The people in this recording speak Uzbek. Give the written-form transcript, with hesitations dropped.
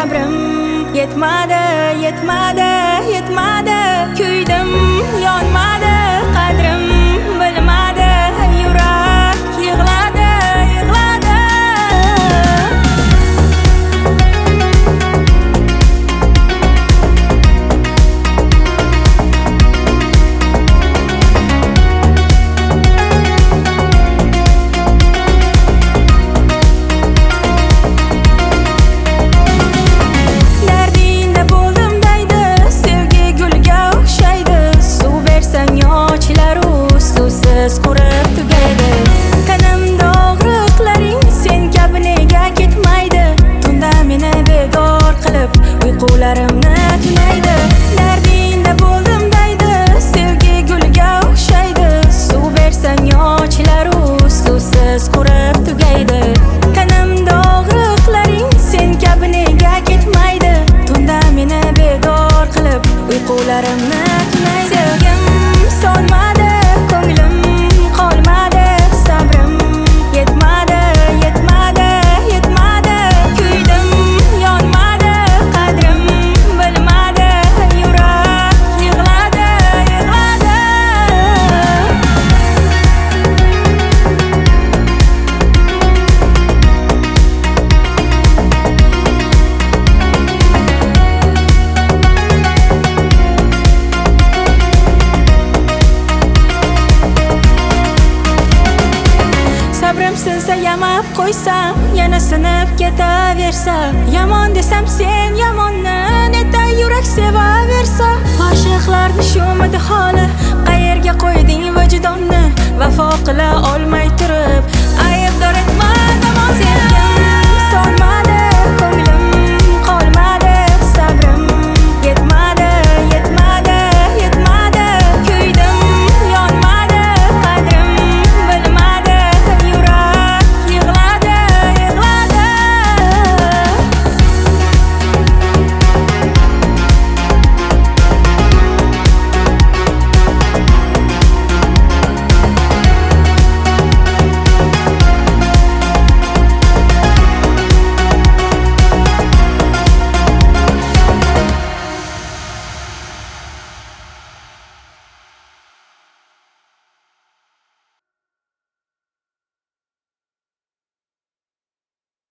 sabrim yetmadi, yetmadi, yetmadi. Kuydim, yonmadi, qadrim bilmadi. Yurak yig'ladi, yig'ladi. Dardingda bo'ldim deydi, sevgi gulga o'xshaydi. Suv bersang yochlaru suvsiz qurib tugaydi. Tanamda og'riqlaring sen kabi nega ketmaydi? Tunda meni bedor qilib uyqularimni tunaydi. Dardingda bo'ldim deydi, sevgi gulga o'xshaydi. Suv bersang yochlaru suvsiz qurib tugaydi. Tanamda og'riqlaring sen kabi nega ketmaydi? Tunda meni bedor qilib uyqularimni tunaydi. Sevgim so'nmadi, ko'nglim qolmadi, sabrim yetmadi, yetmadi, yetmadi. Kuydim, yonmadi, qadrim bilmadi. Yurak yig'ladi, yig'ladi. Sabrim sinsa yamab qo'ysam, yana sinib ketaversa. Yomon desam sen yomonni, neta yurak sevaversa. Oshiqlarni shumidi holi, qayerga qo'yding vijdonni? Vafo qila olmay turib